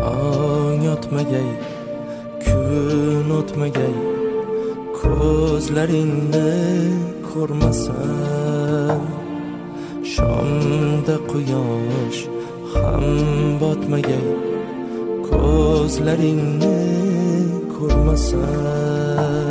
tong yotmagay, kun o'tmagay, ko'zlaringni ko'rmasam. Shomda quyosh ham botmagay, ko'zlaringni ko'rmasam.